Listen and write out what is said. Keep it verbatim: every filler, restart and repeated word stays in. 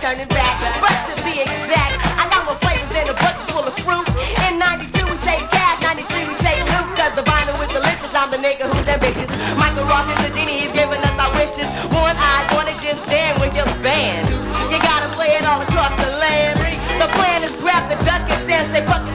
turning back. But to be exact, I got more flavors than a bucket full of fruit. In ninety-two we take cash, ninety-three we take loot. Cause the vinyl with delicious, I'm the nigga who's ambitious. Michael Ross is the genie, he's giving us our wishes. One eye wanna just jam with your band. You gotta play it all across the land. The plan is grab the duck and say, say fuck